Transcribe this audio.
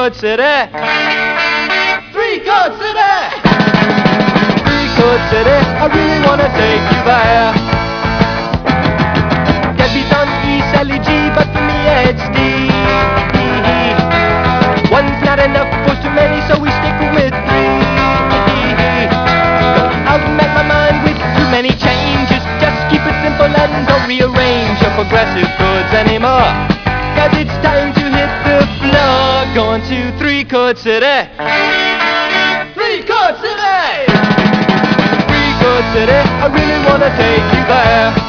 Chord City. Three Chord City. Three Chord City, I really wanna take you there. Deadbeats on E, Sally G, but for me it's D. One's not enough, four's too many, so we stick with three. Don't make my mind with too many changes. Just keep it simple and don't rearrange your progressive chords anymore. Cause it's time to hit the floor. Going to Three Chord City. Three Chord City. Three Chord City, I really wanna take you there.